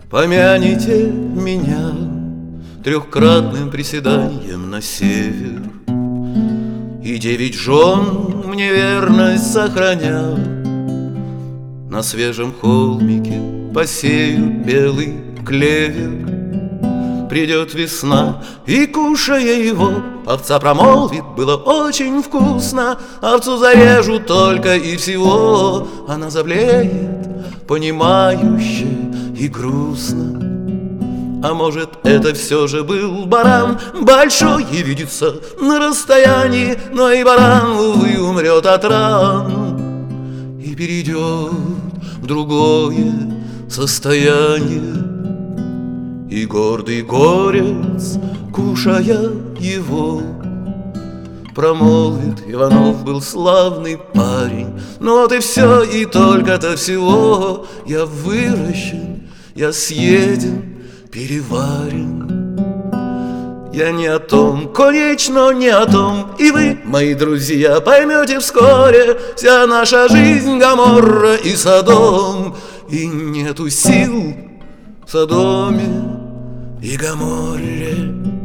Помяните меня трехкратным приседанием на север, И 9 жен мне верность сохранял. На свежем холмике посею белый клевер. Придет весна, и, кушая его, овца промолвит: было очень вкусно. Овцу зарежу только и всего. Она заблеет, понимающе и грустно. А может, это все же был баран большой и видится на расстоянии, но и баран, увы, умрет от ран и перейдет в другое состояние. И гордый горец, кушая его, промолвит: Иванов был славный парень. Ну вот и все, и только-то всего. Я выращен, я съеден, переварен. Я не о том, конечно, не о том. И вы, мои друзья, поймете вскоре: вся наша жизнь Гоморра и Содом. И нету сил в Содоме и Гоморре.